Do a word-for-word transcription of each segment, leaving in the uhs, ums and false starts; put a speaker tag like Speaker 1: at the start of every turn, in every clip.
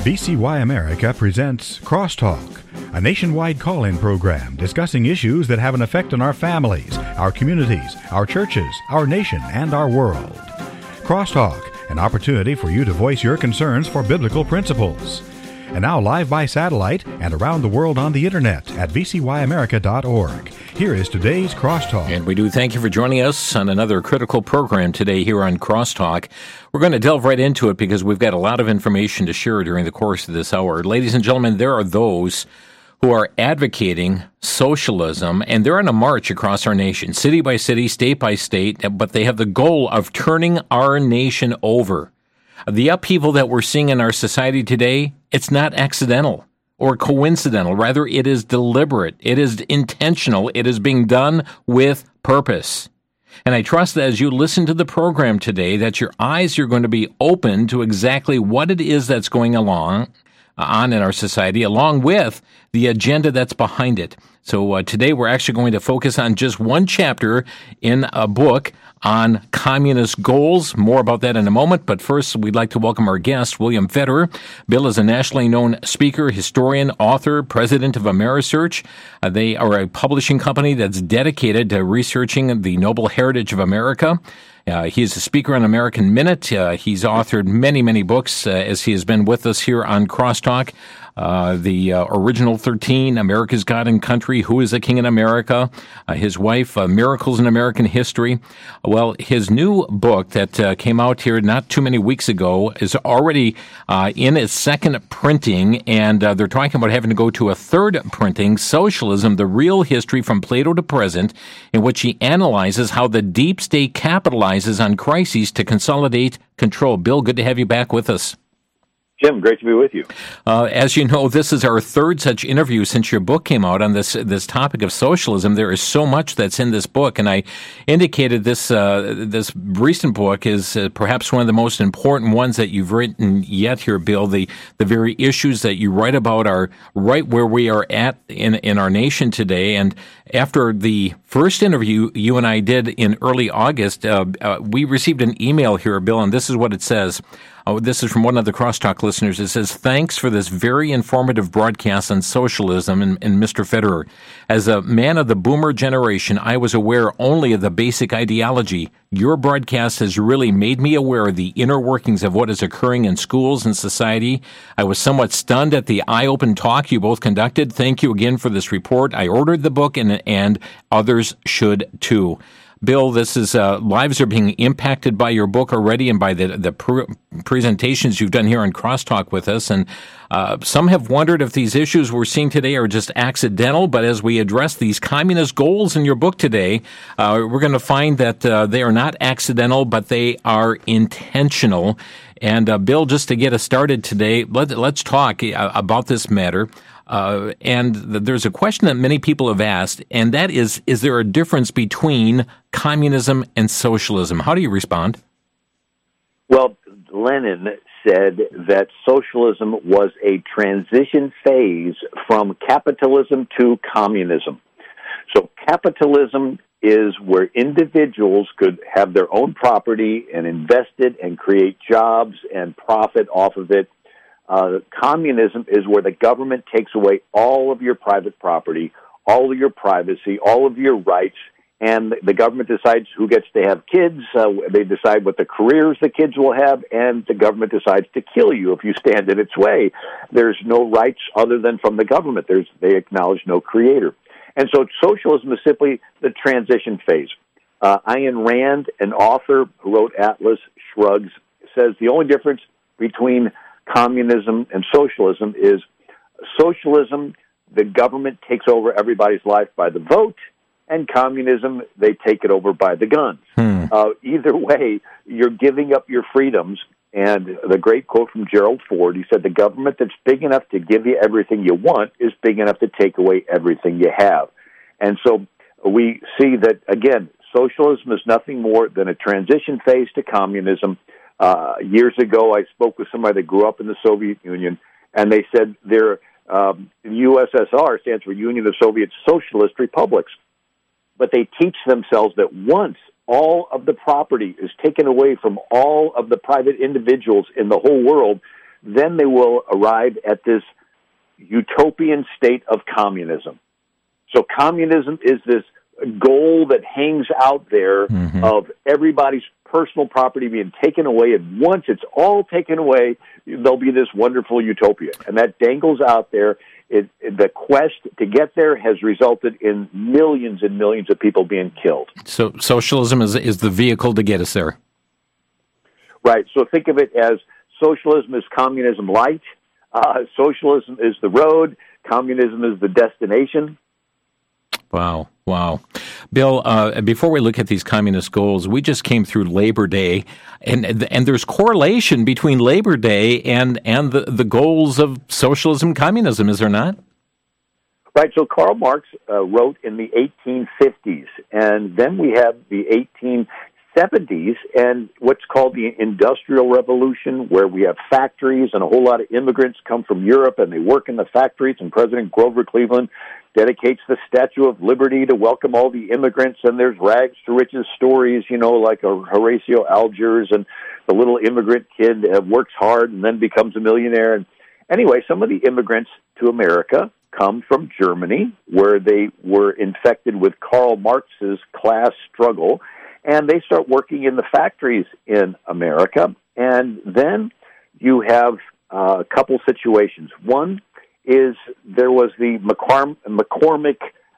Speaker 1: V C Y America presents Crosstalk, a nationwide call-in program discussing issues that have an effect on our families, our communities, our churches, our nation, and our world. Crosstalk, an opportunity for you to voice your concerns for biblical principles. And now live by satellite and around the world on the internet at v c y america dot org. Here is today's Crosstalk.
Speaker 2: And we do thank you for joining us on another critical program today here on Crosstalk. We're going to delve right into it because we've got a lot of information to share during the course of this hour. Ladies and gentlemen, there are those who are advocating socialism, and they're on a march across our nation, city by city, state by state, but they have the goal of turning our nation over. The upheaval that we're seeing in our society today, it's not accidental or coincidental. Rather, it is deliberate. It is intentional. It is being done with purpose. And I trust that as you listen to the program today, that your eyes are going to be open to exactly what it is that's going along on in our society, along with the agenda that's behind it. So uh, today we're actually going to focus on just one chapter in a book on communist goals. More about that in a moment. But first, we'd like to welcome our guest, William Federer. Bill is a nationally known speaker, historian, author, president of Amerisearch. Uh, they are a publishing company that's dedicated to researching the noble heritage of America. Uh, he's a speaker on American Minute. Uh, he's authored many, many books uh, as he has been with us here on Crosstalk. Uh, the uh, original thirteen, America's God and Country, Who is a King in America, uh, his wife, uh, Miracles in American History. Well, his new book that uh, came out here not too many weeks ago is already uh, in its second printing, and uh, they're talking about having to go to a third printing, Socialism, the Real History from Plato to Present, in which he analyzes how the deep state capitalizes on crises to consolidate control. Bill, good to have you back with us.
Speaker 3: Jim, great to be with you.
Speaker 2: Uh, as you know, this is our third such interview since your book came out on this this topic of socialism. There is so much that's in this book, and I indicated this uh, this recent book is uh, perhaps one of the most important ones that you've written yet here, Bill. The the very issues that you write about are right where we are at in in our nation today. And after the first interview you and I did in early August, uh, uh, we received an email here, Bill, and this is what it says. Oh, this is from one of the Crosstalk listeners. It says, thanks for this very informative broadcast on socialism and, and Mister Federer. As a man of the boomer generation, I was aware only of the basic ideology. Your broadcast has really made me aware of the inner workings of what is occurring in schools and society. I was somewhat stunned at the eye-open talk you both conducted. Thank you again for this report. I ordered the book, and, and others should too. Bill, this is uh, lives are being impacted by your book already and by the the pr- presentations you've done here on Crosstalk with us. And uh, some have wondered if these issues we're seeing today are just accidental. But as we address these communist goals in your book today, uh, we're going to find that uh, they are not accidental, but they are intentional. And uh, Bill, just to get us started today, let, let's talk uh, about this matter. Uh, and th- there's a question that many people have asked, and that is, is there a difference between communism and socialism? How do you respond?
Speaker 3: Well, Lenin said that socialism was a transition phase from capitalism to communism. So capitalism is where individuals could have their own property and invest it and create jobs and profit off of it. Uh, communism is where the government takes away all of your private property, all of your privacy, all of your rights, and the government decides who gets to have kids. Uh, they decide what the careers the kids will have, and the government decides to kill you if you stand in its way. There's no rights other than from the government. There's, they acknowledge no creator. And so socialism is simply the transition phase. Uh, Ayn Rand, an author who wrote Atlas Shrugged, says the only difference between communism and socialism is socialism, the government takes over everybody's life by the vote, and communism, they take it over by the guns. Hmm. Uh, either way, you're giving up your freedoms. And the great quote from Gerald Ford, he said, the government that's big enough to give you everything you want is big enough to take away everything you have. And so we see that, again, socialism is nothing more than a transition phase to communism. Uh, years ago, I spoke with somebody that grew up in the Soviet Union, and they said their um, U S S R stands for Union of Soviet Socialist Republics. But they teach themselves that once all of the property is taken away from all of the private individuals in the whole world, then they will arrive at this utopian state of communism. So communism is this goal that hangs out there mm-hmm. of everybody's personal property being taken away, and once it's all taken away, there'll be this wonderful utopia. And that dangles out there. It, the quest to get there has resulted in millions and millions of people being killed.
Speaker 2: So socialism is is the vehicle to get us there.
Speaker 3: Right. So think of it as socialism is communism light. Uh, socialism is the road. Communism is the destination.
Speaker 2: Wow. Wow. Bill, uh, before we look at these communist goals, we just came through Labor Day, and and there's correlation between Labor Day and, and the, the goals of socialism, communism, is there not?
Speaker 3: Right. So Karl Marx uh, wrote in the eighteen fifties, and then we have the eighteen seventies and what's called the Industrial Revolution, where we have factories and a whole lot of immigrants come from Europe and they work in the factories, and President Grover Cleveland dedicates the Statue of Liberty to welcome all the immigrants, and there's rags to riches stories, you know, like a Horatio Algiers, and the little immigrant kid uh, works hard and then becomes a millionaire. And anyway, some of the immigrants to America come from Germany, where they were infected with Karl Marx's class struggle, and they start working in the factories in America. And then you have uh, a couple situations. One is there was the McCorm- McCormick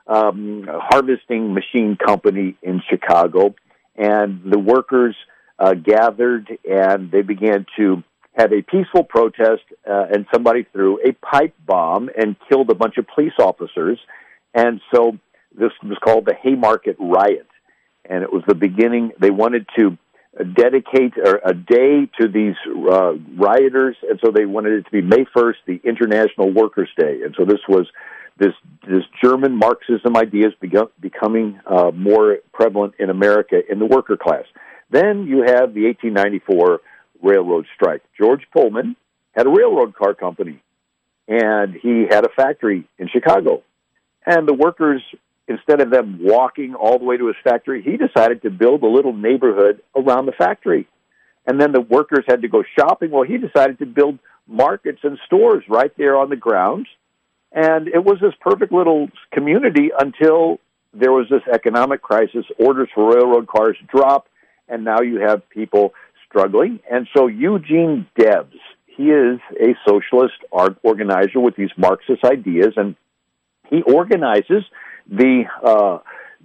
Speaker 3: um, Harvesting Machine Company in Chicago, and the workers uh, gathered, and they began to have a peaceful protest, uh, and somebody threw a pipe bomb and killed a bunch of police officers. And so this was called the Haymarket Riot. And it was the beginning. They wanted to dedicate a day to these uh, rioters, and so they wanted it to be May first, the International Workers' Day. And so this was this this German Marxism ideas begun, becoming uh, more prevalent in America in the worker class. Then you have the eighteen ninety-four railroad strike. George Pullman had a railroad car company, and he had a factory in Chicago. And the workers, instead of them walking all the way to his factory, he decided to build a little neighborhood around the factory. And then the workers had to go shopping. Well, he decided to build markets and stores right there on the grounds. And it was this perfect little community until there was this economic crisis. Orders for railroad cars dropped, and now you have people struggling. And so Eugene Debs, he is a socialist art organizer with these Marxist ideas, and he organizes the uh,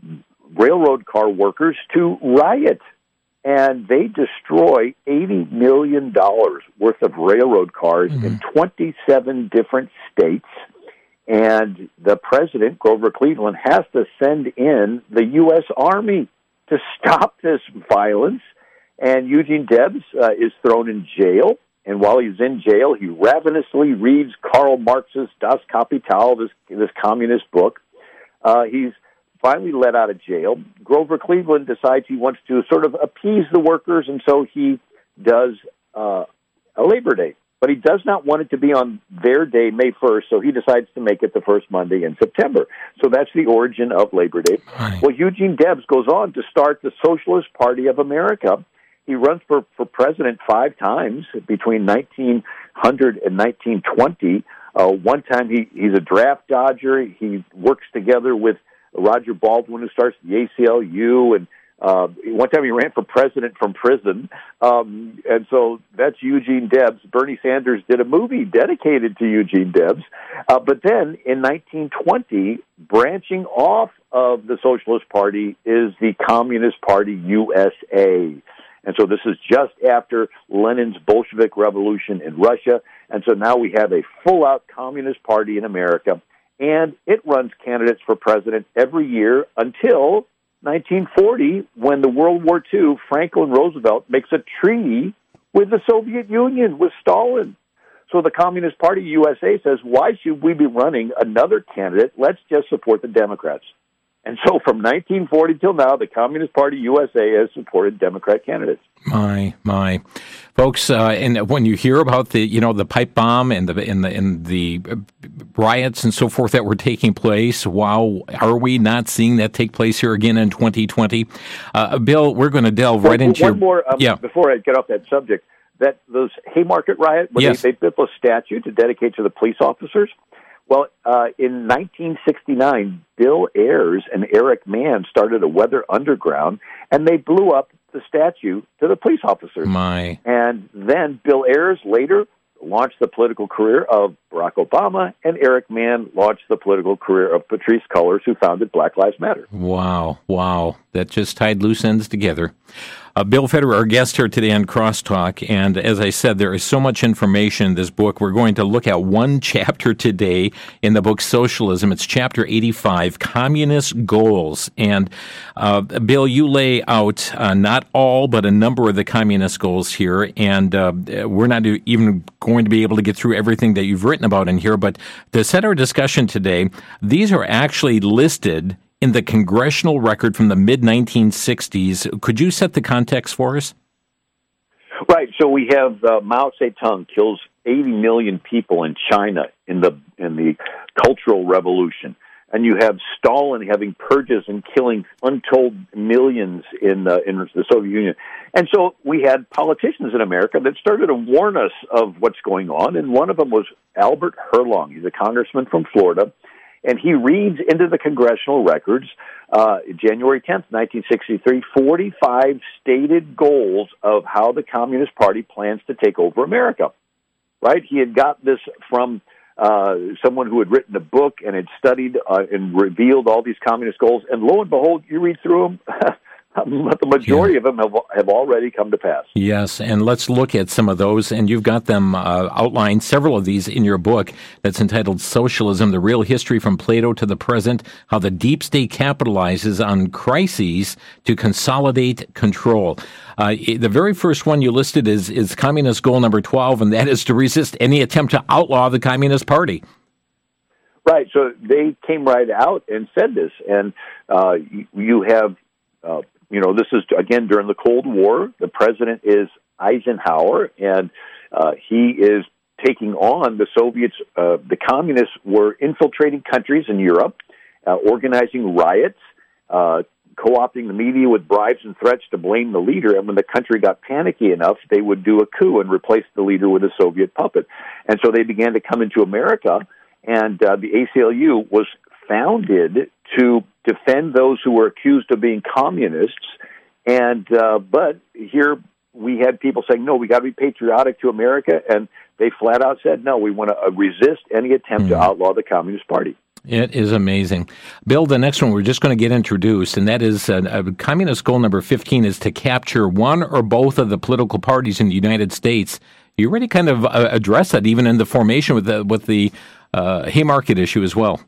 Speaker 3: railroad car workers to riot, and they destroy eighty million dollars worth of railroad cars mm-hmm. in twenty-seven different states, and the president, Grover Cleveland, has to send in the U S Army to stop this violence, and Eugene Debs uh, is thrown in jail, and while he's in jail, he ravenously reads Karl Marx's Das Kapital, this, this communist book. Uh, he's finally let out of jail. Grover Cleveland decides he wants to sort of appease the workers, and so he does uh, a Labor Day. But he does not want it to be on their day, May first, so he decides to make it the first Monday in September. So that's the origin of Labor Day. Right. Well, Eugene Debs goes on to start the Socialist Party of America. He runs for, for president five times between nineteen hundred and nineteen twenty. Uh, one time he, he's a draft dodger. He works together with Roger Baldwin, who starts the A C L U, and uh, one time he ran for president from prison. Um, and so that's Eugene Debs. Bernie Sanders did a movie dedicated to Eugene Debs. Uh, but then in nineteen twenty, branching off of the Socialist Party is the Communist Party U S A. And so this is just after Lenin's Bolshevik Revolution in Russia. And so now we have a full-out Communist Party in America, and it runs candidates for president every year until nineteen forty, when the World War Two, Franklin Roosevelt makes a treaty with the Soviet Union, with Stalin. So the Communist Party U S A says, why should we be running another candidate? Let's just support the Democrats. And so from nineteen forty till now, the Communist Party U S A has supported Democrat candidates.
Speaker 2: My, my. Folks, uh, and when you hear about the, you know, the pipe bomb and the, and the, and the riots and so forth that were taking place, wow, are we not seeing that take place here again in twenty twenty? Uh, Bill, we're going to delve right
Speaker 3: one,
Speaker 2: into
Speaker 3: one
Speaker 2: your...
Speaker 3: more, um,
Speaker 2: yeah.
Speaker 3: Before I get off that subject, that those Haymarket riot, where
Speaker 2: yes.
Speaker 3: they, they built a statue to dedicate to the police officers? Well, uh, in nineteen sixty-nine, Bill Ayers and Eric Mann started a Weather Underground, and they blew up the statue to the police officers.
Speaker 2: My.
Speaker 3: And then Bill Ayers later launched the political career of Barack Obama, and Eric Mann launched the political career of Patrisse Cullors, who founded Black Lives Matter.
Speaker 2: Wow, wow. That just tied loose ends together. Uh, Bill Federer, our guest here today on Crosstalk, and as I said, there is so much information in this book. We're going to look at one chapter today in the book Socialism. It's chapter eighty-five, Communist Goals. And uh, Bill, you lay out uh, not all, but a number of the communist goals here, and uh, we're not even going to be able to get through everything that you've written about in here, but to set our discussion today, these are actually listed in the congressional record from the mid nineteen sixties. Could you set the context for us?
Speaker 3: Right. So we have uh, Mao Zedong kills eighty million people in China in the in the Cultural Revolution, and you have Stalin having purges and killing untold millions in uh, in the Soviet Union. And so we had politicians in America that started to warn us of what's going on, and one of them was Albert Herlong. He's a congressman from Florida. And he reads into the congressional records, uh, January tenth, nineteen sixty-three, forty-five stated goals of how the Communist Party plans to take over America. Right? He had got this from uh, someone who had written a book and had studied uh, and revealed all these communist goals. And lo and behold, you read through them, the majority yeah. of them have, have already come to pass.
Speaker 2: Yes, and let's look at some of those. And you've got them uh, outlined, several of these in your book that's entitled Socialism, the Real History from Plato to the Present, How the Deep State Capitalizes on Crises to Consolidate Control. Uh, the very first one you listed is, is Communist Goal number twelve, and that is to resist any attempt to outlaw the Communist Party.
Speaker 3: Right, so they came right out and said this, and uh, you, you have... Uh, You know, this is, again, during the Cold War. The president is Eisenhower, and uh, he is taking on the Soviets. Uh, the communists were infiltrating countries in Europe, uh, organizing riots, uh, co-opting the media with bribes and threats to blame the leader. And when the country got panicky enough, they would do a coup and replace the leader with a Soviet puppet. And so they began to come into America, and uh, the A C L U was founded to defend those who were accused of being communists. And uh, but here we had people saying, no, we got to be patriotic to America, and they flat out said, no, we want to uh, resist any attempt mm. to outlaw the Communist Party.
Speaker 2: It is amazing. Bill, the next one we're just going to get introduced, and that is uh, uh, Communist Goal number fifteen is to capture one or both of the political parties in the United States. You already kind of uh, addressed that even in the formation with the, with the uh, Haymarket issue as well.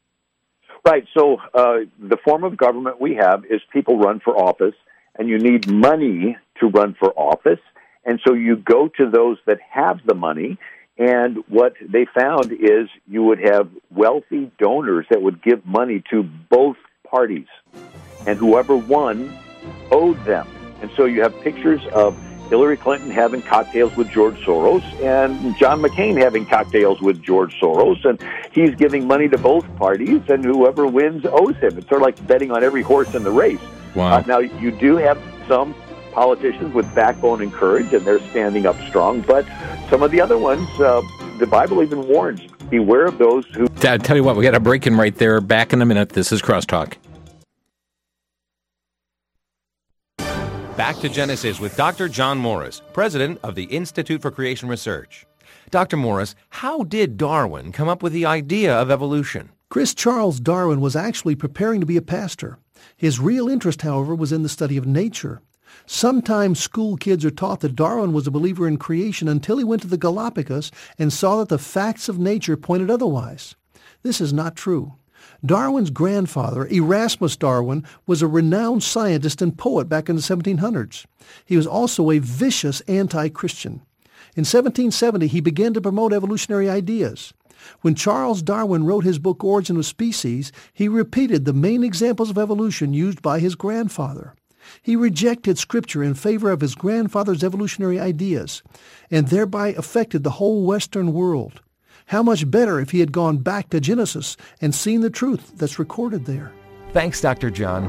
Speaker 3: Right. So uh, the form of government we have is people run for office, and you need money to run for office. And so you go to those that have the money, and what they found is you would have wealthy donors that would give money to both parties, and whoever won owed them. And so you have pictures of Hillary Clinton having cocktails with George Soros and John McCain having cocktails with George Soros, and he's giving money to both parties, and whoever wins owes him. It's sort of like betting on every horse in the race.
Speaker 2: Wow.
Speaker 3: Uh, now, you do have some politicians with backbone and courage, and they're standing up strong, but some of the other ones, uh, the Bible even warns, beware of those who...
Speaker 2: I tell you what, we got a break in right there. Back in a minute. This is Crosstalk.
Speaker 4: Back to Genesis with Doctor John Morris, president of the Institute for Creation Research. Doctor Morris, how did Darwin come up with the idea of evolution?
Speaker 5: Chris Charles Darwin was actually preparing to be a pastor. His real interest, however, was in the study of nature. Sometimes school kids are taught that Darwin was a believer in creation until he went to the Galapagos and saw that the facts of nature pointed otherwise. This is not true. Darwin's grandfather, Erasmus Darwin, was a renowned scientist and poet back in the seventeen hundreds. He was also a vicious anti-Christian. In seventeen seventy, he began to promote evolutionary ideas. When Charles Darwin wrote his book Origin of Species, he repeated the main examples of evolution used by his grandfather. He rejected Scripture in favor of his grandfather's evolutionary ideas, and thereby affected the whole Western world. How much better if he had gone back to Genesis and seen the truth that's recorded there.
Speaker 4: Thanks, Doctor John.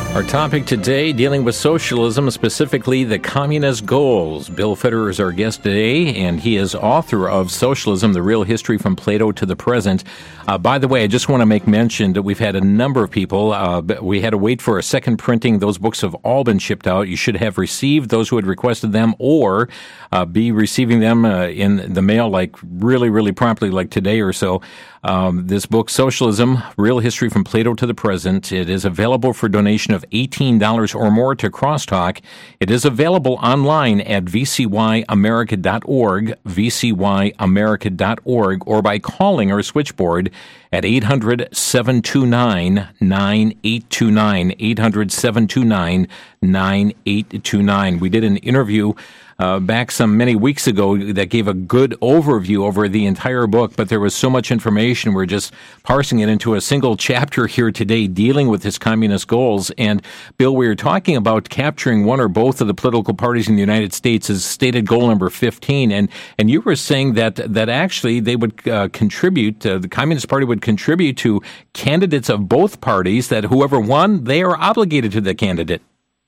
Speaker 2: Our topic today, dealing with socialism, specifically the communist goals. Bill Federer is our guest today, and he is author of Socialism, The Real History from Plato to the Present. Uh, by the way, I just want to make mention that we've had a number of people. Uh, we had to wait for a second printing. Those books have all been shipped out. You should have received those who had requested them, or uh, be receiving them uh, in the mail like really, really promptly, like today or so. Um, this book, Socialism, Real History from Plato to the Present, it is available for donation of eighteen dollars or more to Crosstalk. It is available online at v c y america dot org, v c y america dot org, or by calling our switchboard at eight hundred, seven two nine, nine eight two nine, eight hundred, seven two nine, nine eight two nine. We did an interview Uh, back some many weeks ago that gave a good overview over the entire book, but there was so much information. We're just parsing it into a single chapter here today, dealing with his communist goals. And Bill, we were talking about capturing one or both of the political parties in the United States as stated goal number fifteen. And, and you were saying that, that actually they would uh, contribute, uh, the Communist Party would contribute to candidates of both parties, that whoever won, they are obligated to the candidate.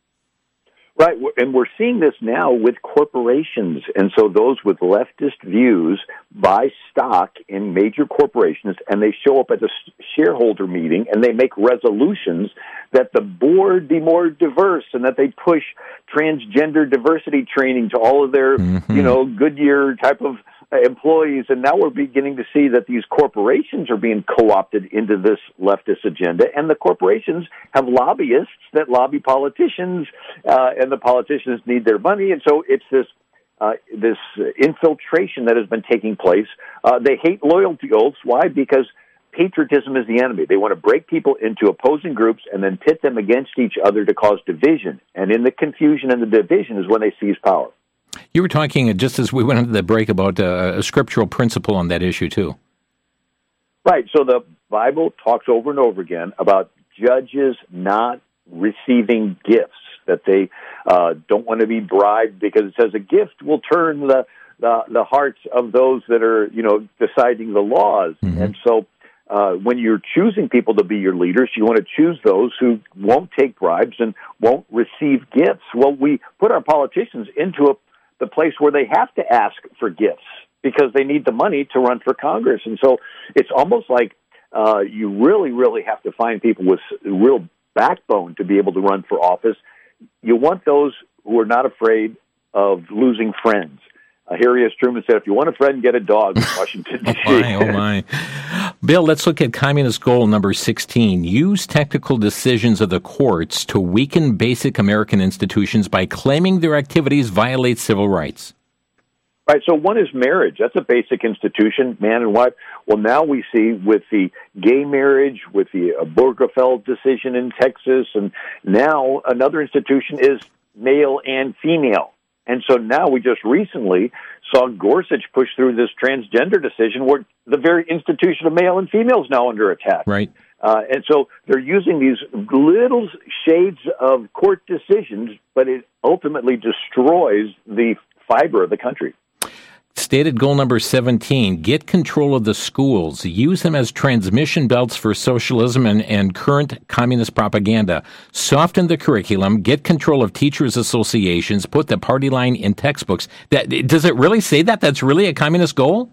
Speaker 3: Right, and we're seeing this now with corporations, and so those with leftist views buy stock in major corporations, and they show up at the shareholder meeting, and they make resolutions that the board be more diverse, and that they push transgender diversity training to all of their, mm-hmm. you know, Goodyear type of employees, and now we're beginning to see that these corporations are being co-opted into this leftist agenda, and the corporations have lobbyists that lobby politicians, uh, and the politicians need their money, and so it's this uh, this infiltration that has been taking place. Uh, they hate loyalty oaths. Why? Because patriotism is the enemy. They want to break people into opposing groups and then pit them against each other to cause division, and in the confusion and the division is when they seize power.
Speaker 2: You were talking, just as we went into the break, about uh, a scriptural principle on that issue, too.
Speaker 3: Right. So the Bible talks over and over again about judges not receiving gifts, that they uh, don't want to be bribed, because it says a gift will turn the, the, the hearts of those that are, you know, deciding the laws. Mm-hmm. And so uh, when you're choosing people to be your leaders, you want to choose those who won't take bribes and won't receive gifts. Well, we put our politicians into a the place where they have to ask for gifts because they need the money to run for Congress. And so it's almost like uh, you really, really have to find people with real backbone to be able to run for office. You want those who are not afraid of losing friends. Uh, Harry S. Truman said, if you want a friend, get a dog in Washington, D C
Speaker 2: Oh, my, oh, my. Bill, let's look at communist goal number sixteen. Use technical decisions of the courts to weaken basic American institutions by claiming their activities violate civil rights.
Speaker 3: Right, so one is marriage. That's a basic institution, man and wife. Well, now we see with the gay marriage, with the uh, Obergefell decision in Texas, and now another institution is male and female. And so now we just recently saw Gorsuch push through this transgender decision where the very institution of male and female is now under attack.
Speaker 2: Right.
Speaker 3: Uh, and so they're using these little shades of court decisions, but it ultimately destroys the fiber of the country.
Speaker 2: Stated goal number seventeen, get control of the schools. Use them as transmission belts for socialism and, and current communist propaganda. Soften the curriculum. Get control of teachers' associations. Put the party line in textbooks. That, does it really say that? That's really a communist goal?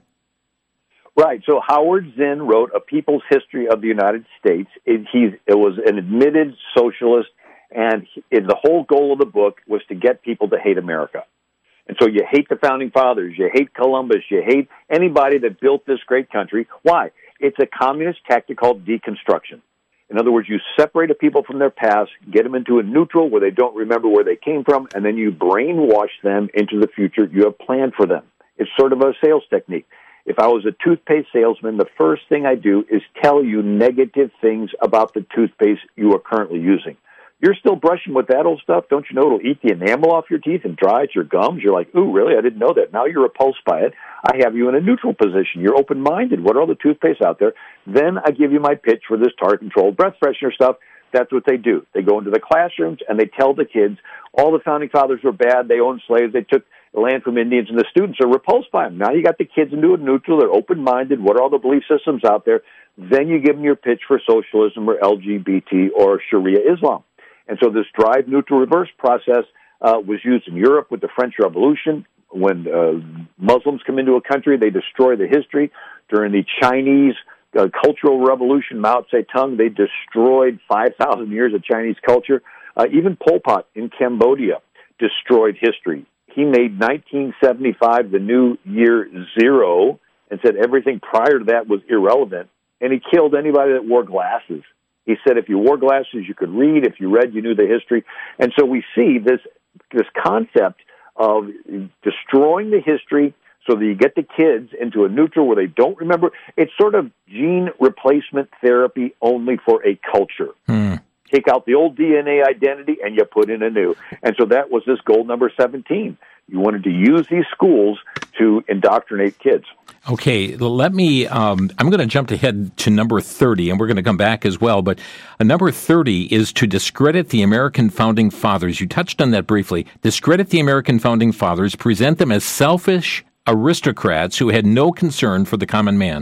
Speaker 3: Right. So Howard Zinn wrote A People's History of the United States. It, he, it was an admitted socialist, and he, the whole goal of the book was to get people to hate America. And so you hate the Founding Fathers, you hate Columbus, you hate anybody that built this great country. Why? It's a communist tactic called deconstruction. In other words, you separate a people from their past, get them into a neutral where they don't remember where they came from, and then you brainwash them into the future you have planned for them. It's sort of a sales technique. If I was a toothpaste salesman, the first thing I do is tell you negative things about the toothpaste you are currently using. You're still brushing with that old stuff. Don't you know it'll eat the enamel off your teeth and dry out your gums? You're like, ooh, really? I didn't know that. Now you're repulsed by it. I have you in a neutral position. You're open-minded. What are all the toothpaste out there? Then I give you my pitch for this tar-controlled breath freshener stuff. That's what they do. They go into the classrooms and they tell the kids all the Founding Fathers were bad. They owned slaves. They took the land from Indians, and the students are repulsed by them. Now you got the kids into a neutral. They're open-minded. What are all the belief systems out there? Then you give them your pitch for socialism or L G B T or Sharia Islam. And so this drive neutral reverse process uh, was used in Europe with the French Revolution. When uh, Muslims come into a country, they destroy the history. During the Chinese uh, Cultural Revolution, Mao Zedong, they destroyed five thousand years of Chinese culture. Uh, even Pol Pot in Cambodia destroyed history. He made nineteen seventy-five the new year zero and said everything prior to that was irrelevant. And he killed anybody that wore glasses. He said if you wore glasses, you could read. If you read, you knew the history. And so we see this this concept of destroying the history so that you get the kids into a neutral where they don't remember. It's sort of gene replacement therapy only for a culture. Hmm. Take out the old D N A identity and you put in a new. And so that was this goal number seventeen. You wanted to use these schools to indoctrinate kids.
Speaker 2: Okay, let me, um, I'm going to jump ahead to number thirty, and we're going to come back as well. But uh, number thirty is to discredit the American Founding Fathers. You touched on that briefly. Discredit the American Founding Fathers, present them as selfish aristocrats who had no concern for the common man.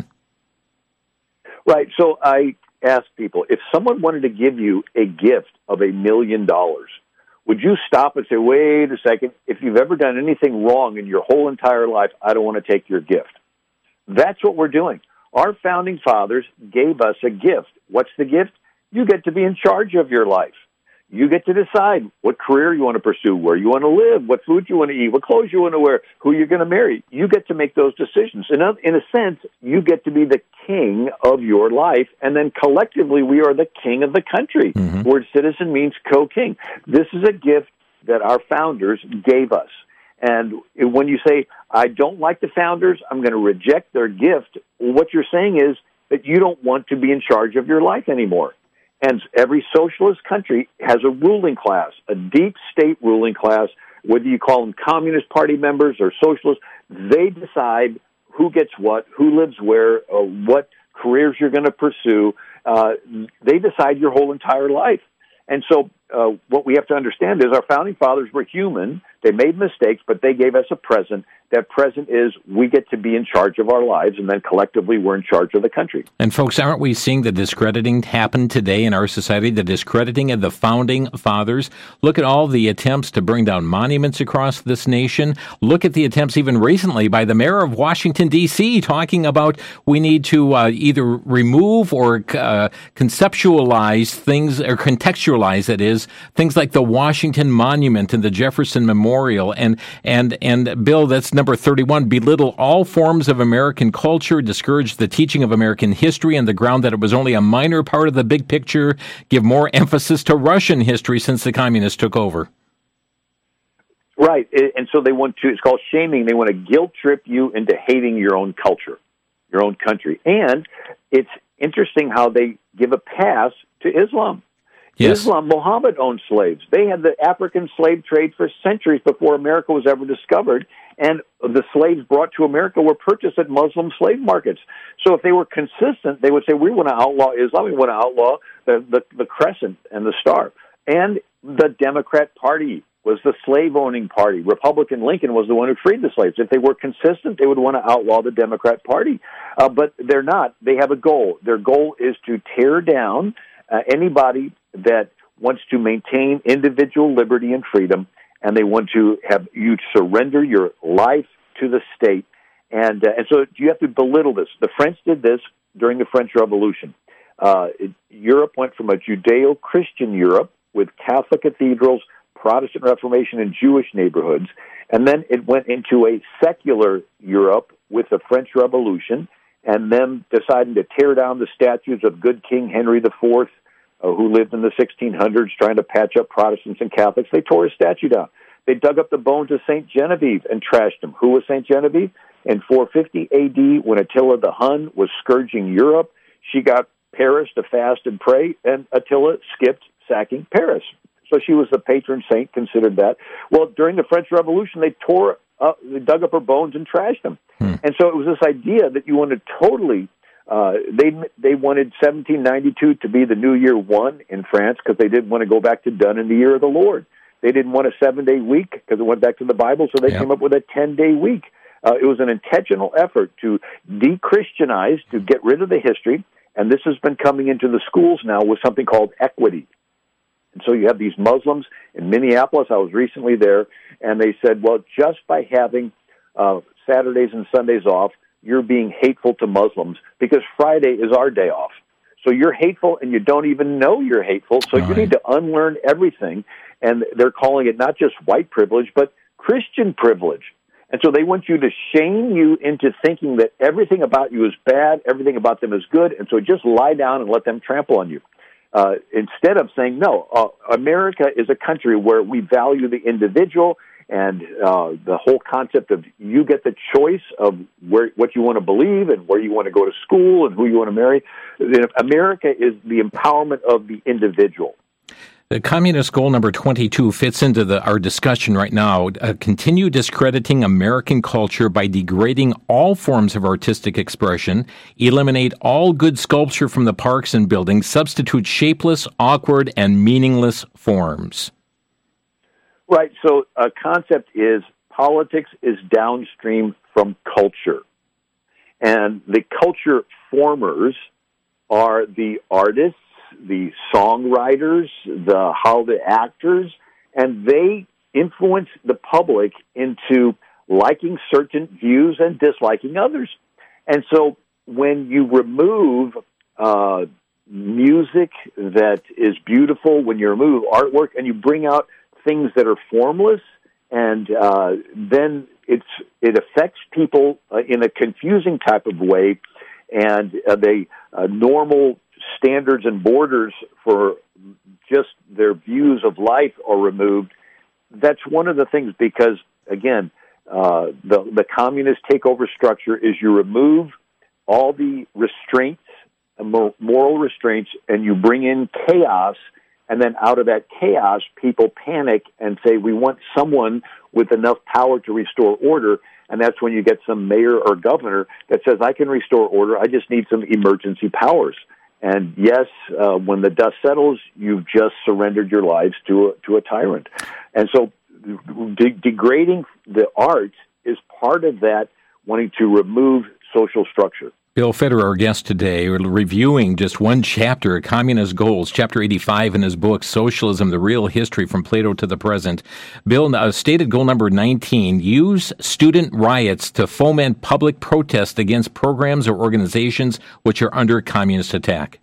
Speaker 3: Right, so I ask people, if someone wanted to give you a gift of a million dollars, would you stop and say, wait a second, if you've ever done anything wrong in your whole entire life, I don't want to take your gift? That's what we're doing. Our founding fathers gave us a gift. What's the gift? You get to be in charge of your life. You get to decide what career you want to pursue, where you want to live, what food you want to eat, what clothes you want to wear, who you're going to marry. You get to make those decisions. In a, in a sense, you get to be the king of your life, and then collectively we are the king of the country. Mm-hmm. The word citizen means co-king. This is a gift that our founders gave us. And when you say, I don't like the founders, I'm going to reject their gift, what you're saying is that you don't want to be in charge of your life anymore. And every socialist country has a ruling class, a deep state ruling class, whether you call them Communist Party members or socialists. They decide who gets what, who lives where, uh, what careers you're going to pursue. Uh, they decide your whole entire life. And so uh, what we have to understand is our founding fathers were human. They made mistakes, but they gave us a present. That present is we get to be in charge of our lives, and then collectively we're in charge of the country.
Speaker 2: And folks, aren't we seeing the discrediting happen today in our society, the discrediting of the founding fathers? Look at all the attempts to bring down monuments across this nation. Look at the attempts even recently by the mayor of Washington, D C, talking about we need to uh, either remove or uh, conceptualize things, or contextualize, that is, things like the Washington Monument and the Jefferson Memorial. And, and, and Bill, that's number thirty-one, belittle all forms of American culture, discourage the teaching of American history on the ground that it was only a minor part of the big picture, give more emphasis to Russian history since the communists took over.
Speaker 3: Right, and so they want to, it's called shaming, they want to guilt trip you into hating your own culture, your own country. And it's interesting how they give a pass to Islam. Yes. Islam, Muhammad owned slaves. They had the African slave trade for centuries before America was ever discovered, and the slaves brought to America were purchased at Muslim slave markets. So if they were consistent, they would say, we want to outlaw Islam, we want to outlaw the, the, the crescent and the star. And the Democrat Party was the slave-owning party. Republican Lincoln was the one who freed the slaves. If they were consistent, they would want to outlaw the Democrat Party. Uh, but they're not. They have a goal. Their goal is to tear down uh, anybody that wants to maintain individual liberty and freedom, and they want to have you surrender your life to the state. And uh, and so you have to belittle this. The French did this during the French Revolution. Uh, it, Europe went from a Judeo-Christian Europe with Catholic cathedrals, Protestant Reformation, and Jewish neighborhoods, and then it went into a secular Europe with the French Revolution, and them deciding to tear down the statues of good King Henry the Fourth, Uh, who lived in the sixteen hundreds trying to patch up Protestants and Catholics. They tore his statue down. They dug up the bones of Saint Genevieve and trashed him. Who was Saint Genevieve? In four fifty A D, when Attila the Hun was scourging Europe, she got Paris to fast and pray, and Attila skipped sacking Paris. So she was the patron saint, considered that. Well, during the French Revolution, they tore up, they dug up her bones and trashed them. Hmm. And so it was this idea that you want to totally Uh, they they wanted seventeen ninety-two to be the New Year one in France because they didn't want to go back to done in the year of the Lord. They didn't want a seven-day week because it went back to the Bible, so they yeah. came up with a ten-day week. Uh, it was an intentional effort to de-Christianize, to get rid of the history, and this has been coming into the schools now with something called equity. So you have these Muslims in Minneapolis. I was recently there, and they said, well, just by having uh, Saturdays and Sundays off, you're being hateful to Muslims because Friday is our day off. So you're hateful, and you don't even know you're hateful, so All you right. need to unlearn everything. And they're calling it not just white privilege, but Christian privilege. And so they want you to shame you into thinking that everything about you is bad, everything about them is good, and so just lie down and let them trample on you. Uh, instead of saying, no, uh, America is a country where we value the individual, and uh, the whole concept of you get the choice of where what you want to believe and where you want to go to school and who you want to marry. America is the empowerment of the individual.
Speaker 2: The communist goal number twenty-two fits into the, our discussion right now. Uh, continue discrediting American culture by degrading all forms of artistic expression, eliminate all good sculpture from the parks and buildings, substitute shapeless, awkward, and meaningless forms.
Speaker 3: Right. So a concept is politics is downstream from culture. And the culture formers are the artists, the songwriters, the Hollywood actors, and they influence the public into liking certain views and disliking others. And so when you remove uh, music that is beautiful, when you remove artwork and you bring out things that are formless, and uh, then it's it affects people uh, in a confusing type of way, and uh, they uh, normal standards and borders for just their views of life are removed. That's one of the things, because, again, uh, the, the communist takeover structure is you remove all the restraints, moral restraints, and you bring in chaos, and then out of that chaos, people panic and say, we want someone with enough power to restore order, and that's when you get some mayor or governor that says, I can restore order, I just need some emergency powers. And yes, uh, when the dust settles, you've just surrendered your lives to a, to a tyrant. And so de- degrading the arts is part of that, wanting to remove social structure.
Speaker 2: Bill Federer, our guest today, reviewing just one chapter, Communist Goals, chapter eighty-five in his book, Socialism, The Real History from Plato to the Present. Bill, uh, stated goal number nineteen, use student riots to foment public protest against programs or organizations which are under communist attack.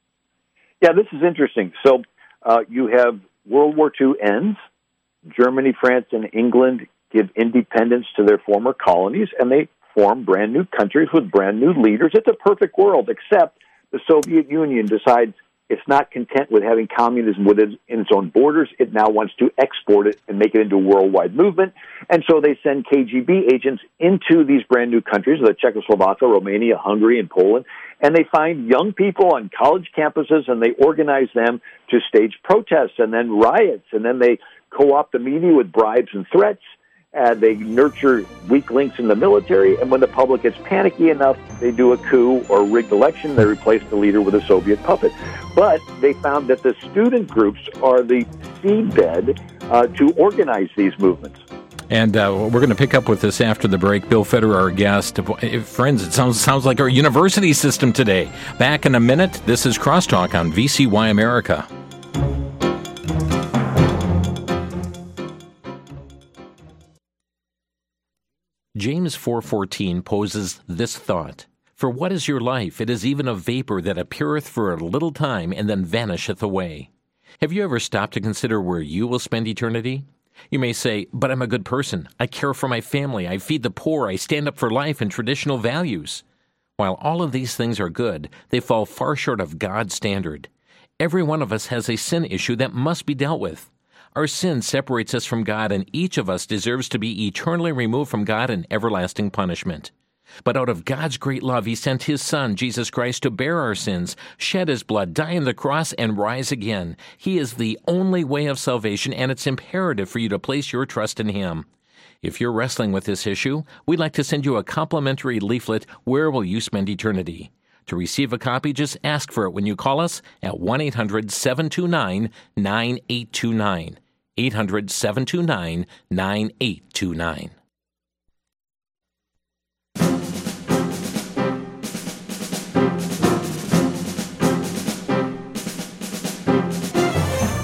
Speaker 3: Yeah, this is interesting. So uh, you have World War Two ends. Germany, France, and England give independence to their former colonies, and they form brand new countries with brand new leaders. It's a perfect world, except the Soviet Union decides it's not content with having communism within its own borders. It now wants to export it and make it into a worldwide movement. And so they send K G B agents into these brand new countries, the Czechoslovakia, Romania, Hungary, and Poland, and they find young people on college campuses, and they organize them to stage protests and then riots, and then they co-opt the media with bribes and threats. And they nurture weak links in the military, and when the public gets panicky enough, they do a coup or rigged election. They replace the leader with a Soviet puppet. But they found that the student groups are the seedbed uh, to organize these movements.
Speaker 2: And uh, we're going to pick up with this after the break. Bill Federer, our guest. Friends, it sounds sounds like our university system today. Back in a minute. This is Crosstalk on V C Y America. James four fourteen poses this thought, For what is your life? It is even a vapor that appeareth for a little time and then vanisheth away. Have you ever stopped to consider where you will spend eternity? You may say, but I'm a good person. I care for my family. I feed the poor. I stand up for life and traditional values. While all of these things are good, they fall far short of God's standard. Every one of us has a sin issue that must be dealt with. Our sin separates us from God, and each of us deserves to be eternally removed from God in everlasting punishment. But out of God's great love, He sent His Son, Jesus Christ, to bear our sins, shed His blood, die on the cross, and rise again. He is the only way of salvation, and it's imperative for you to place your trust in Him. If you're wrestling with this issue, we'd like to send you a complimentary leaflet, Where Will You Spend Eternity? To receive a copy, just ask for it when you call us at one eight hundred seven two nine nine eight two nine. eight hundred seven two nine nine eight two nine.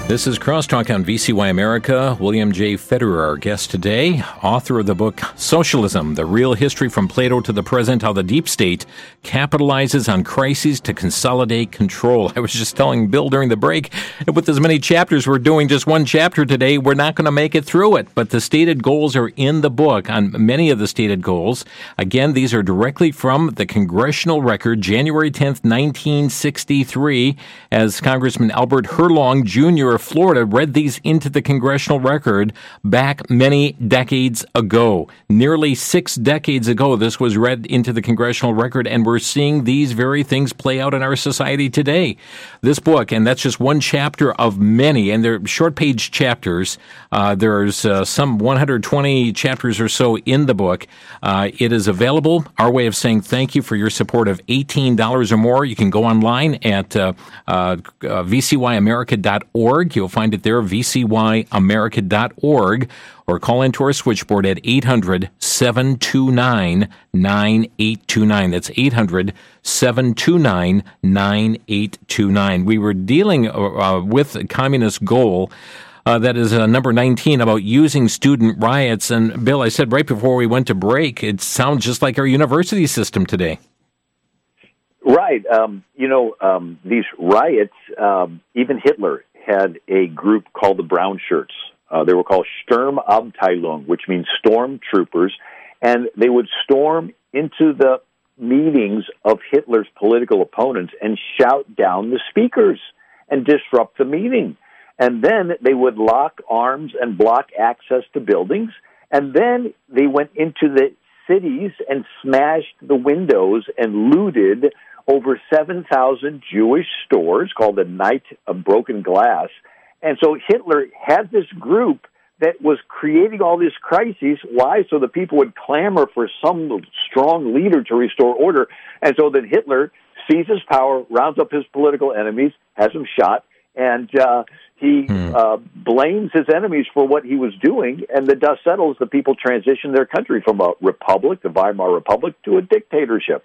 Speaker 2: This is Crosstalk on V C Y America. William J. Federer, our guest today, author of the book Socialism, The Real History from Plato to the Present, How the Deep State Capitalizes on Crises to Consolidate Control. I was just telling Bill during the break, with as many chapters we're doing just one chapter today, we're not going to make it through it. But the stated goals are in the book on many of the stated goals. Again, these are directly from the Congressional Record, January tenth, nineteen sixty-three, as Congressman Albert Herlong, Junior of Florida read these into the Congressional Record back many decades ago. Nearly six decades ago, this was read into the Congressional Record, and we're seeing these very things play out in our society today. This book, and that's just one chapter of many, and they're short-page chapters. Uh, there's uh, some one hundred twenty chapters or so in the book. Uh, it is available. Our way of saying thank you for your support of eighteen dollars or more. You can go online at uh, uh, uh, v c y america dot org. You'll find it there, v c y america dot org, or call into our switchboard at eight hundred, seven two nine, nine eight two nine. That's eight hundred, seven two nine, nine eight two nine. We were dealing uh, with a communist goal. Uh, that is uh, number nineteen, about using student riots. And Bill, I said right before we went to break, it sounds just like our university system today.
Speaker 3: Right. Um, you know, um, these riots, um, even Hitler had a group called the Brown Shirts. Uh, they were called Sturmabteilung, which means storm troopers, and they would storm into the meetings of Hitler's political opponents and shout down the speakers and disrupt the meeting. And then they would lock arms and block access to buildings, and then they went into the cities and smashed the windows and looted over seven thousand Jewish stores called the Night of Broken Glass. And so Hitler had this group that was creating all these crises. Why? So the people would clamor for some strong leader to restore order. And so then Hitler seizes power, rounds up his political enemies, has them shot, and uh, he hmm. uh, blames his enemies for what he was doing. And the dust settles. The people transition their country from a republic, the Weimar Republic, to a dictatorship.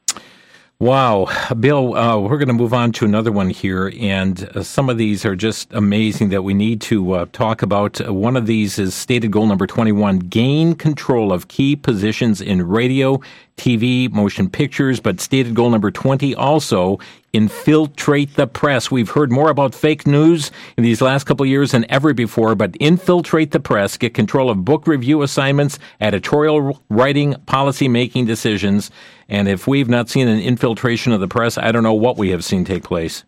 Speaker 2: Wow. Bill, uh, we're going to move on to another one here, and uh, some of these are just amazing that we need to uh, talk about. Uh, one of these is stated goal number twenty-one, gain control of key positions in radio, T V, motion pictures, but stated goal number twenty also, infiltrate the press. We've heard more about fake news in these last couple of years than ever before, but infiltrate the press, get control of book review assignments, editorial writing, policy making decisions. And if we've not seen an infiltration of the press, I don't know what we have seen take place.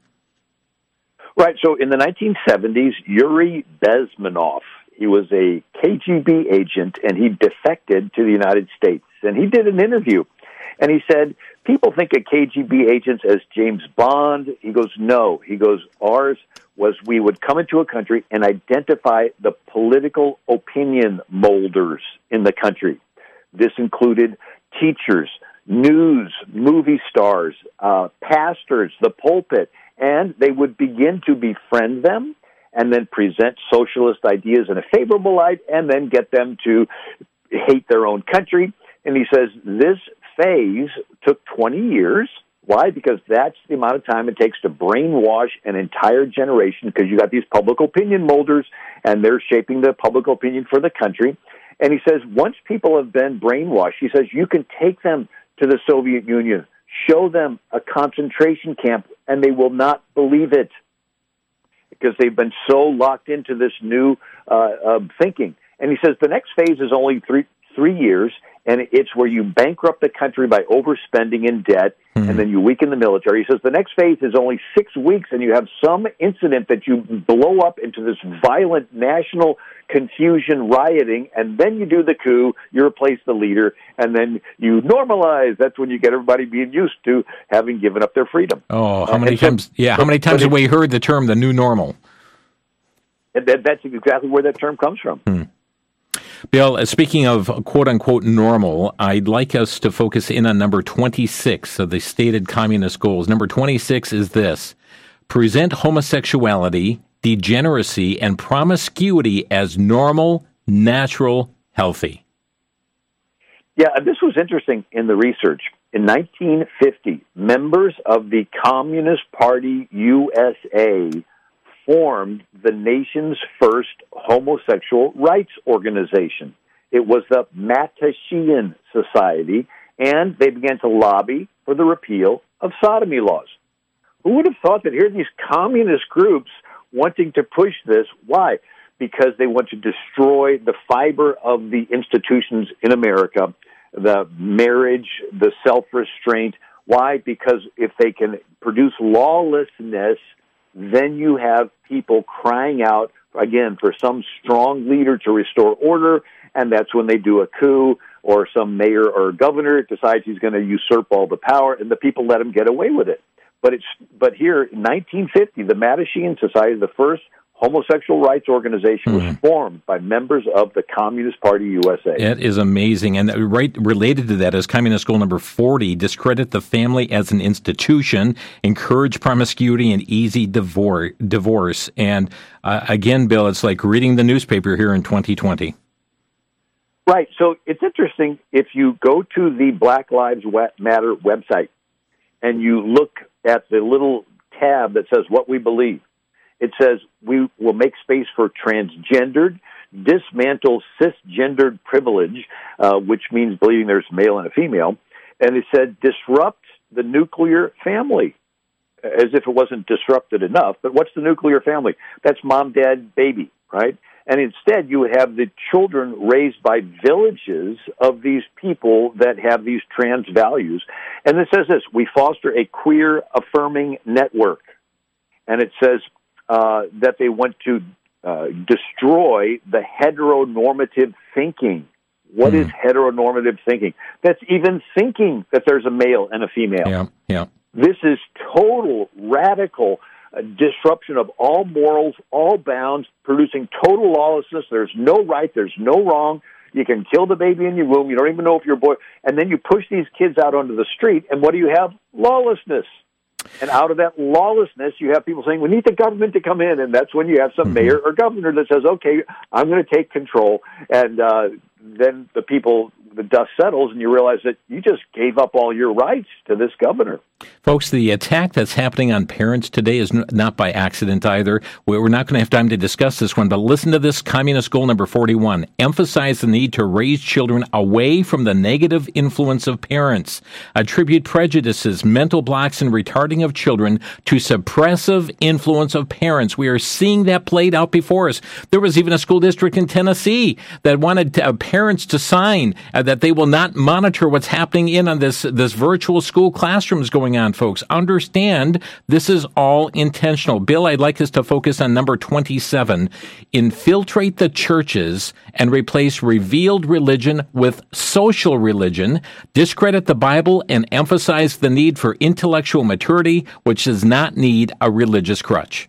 Speaker 3: Right. So in the nineteen seventies, Yuri Bezmenov, he was a K G B agent, and he defected to the United States. And he did an interview, and he said, people think of K G B agents as James Bond. He goes, no. He goes, ours was we would come into a country and identify the political opinion molders in the country. This included teachers, news, movie stars, uh, pastors, the pulpit, and they would begin to befriend them and then present socialist ideas in a favorable light and then get them to hate their own country. And he says this phase took twenty years. Why? Because that's the amount of time it takes to brainwash an entire generation, because you got these public opinion molders, and they're shaping the public opinion for the country. And he says once people have been brainwashed, he says you can take them to the Soviet Union, show them a concentration camp, and they will not believe it because they've been so locked into this new uh, uh, thinking. And he says the next phase is only three three years, and it's where you bankrupt the country by overspending in debt, mm-hmm. and then you weaken the military. He says the next phase is only six weeks, and you have some incident that you blow up into this violent national confusion, rioting, and then you do the coup, you replace the leader, and then you normalize. That's when you get everybody being used to having given up their freedom.
Speaker 2: Oh, how many uh, times? So, yeah, how many times have we heard the term "the new normal"?
Speaker 3: That, that's exactly where that term comes from.
Speaker 2: Hmm. Bill, speaking of quote-unquote normal, I'd like us to focus in on number twenty-six of the stated communist goals. Number twenty-six is this: present homosexuality, degeneracy, and promiscuity as normal, natural, healthy.
Speaker 3: Yeah, this was interesting in the research. In nineteen fifty, members of the Communist Party U S A formed the nation's first homosexual rights organization. It was the Mattachine Society, and they began to lobby for the repeal of sodomy laws. Who would have thought that here are these communist groups wanting to push this? Why? Because they want to destroy the fiber of the institutions in America, the marriage, the self-restraint. Why? Because if they can produce lawlessness, then you have people crying out, again, for some strong leader to restore order, and that's when they do a coup, or some mayor or governor decides he's going to usurp all the power, and the people let him get away with it. But it's but here, in nineteen fifty, the Mattachine Society, the first homosexual rights organization, mm-hmm. was formed by members of the Communist Party U S A.
Speaker 2: It is amazing. And right related to that is Communist Goal number forty, discredit the family as an institution, encourage promiscuity and easy divorce. divorce. And uh, again, Bill, it's like reading the newspaper here in twenty twenty.
Speaker 3: Right. So it's interesting. If you go to the Black Lives Matter website and you look at the little tab that says what we believe, it says we will make space for transgendered, dismantle cisgendered privilege, uh, which means believing there's male and a female, and it said disrupt the nuclear family, as if it wasn't disrupted enough. But what's the nuclear family? That's mom, dad, baby, right? And instead, you would have the children raised by villages of these people that have these trans values. And it says this, we foster a queer affirming network. And it says uh, that they want to uh, destroy the heteronormative thinking. What mm. is heteronormative thinking? That's even thinking that there's a male and a female.
Speaker 2: Yeah, yeah.
Speaker 3: This is total, radical a disruption of all morals, all bounds, producing total lawlessness. There's no right, there's no wrong. You can kill the baby in your womb. You don't even know if you're a boy. And then you push these kids out onto the street, and what do you have? Lawlessness. And out of that lawlessness, you have people saying, we need the government to come in. And that's when you have some mm-hmm. mayor or governor that says, okay, I'm going to take control. And uh, then the people, the dust settles, and you realize that you just gave up all your rights to this governor.
Speaker 2: Folks, the attack that's happening on parents today is n- not by accident either. We're not going to have time to discuss this one, but listen to this Communist Goal number forty-one. Emphasize the need to raise children away from the negative influence of parents. Attribute prejudices, mental blocks, and retarding of children to suppressive influence of parents. We are seeing that played out before us. There was even a school district in Tennessee that wanted uh, parents to sign uh, that they will not monitor what's happening in on this, this virtual school classrooms going on, folks. Understand this is all intentional. Bill, I'd like us to focus on number twenty-seven. Infiltrate the churches and replace revealed religion with social religion. Discredit the Bible and emphasize the need for intellectual maturity, which does not need a religious crutch.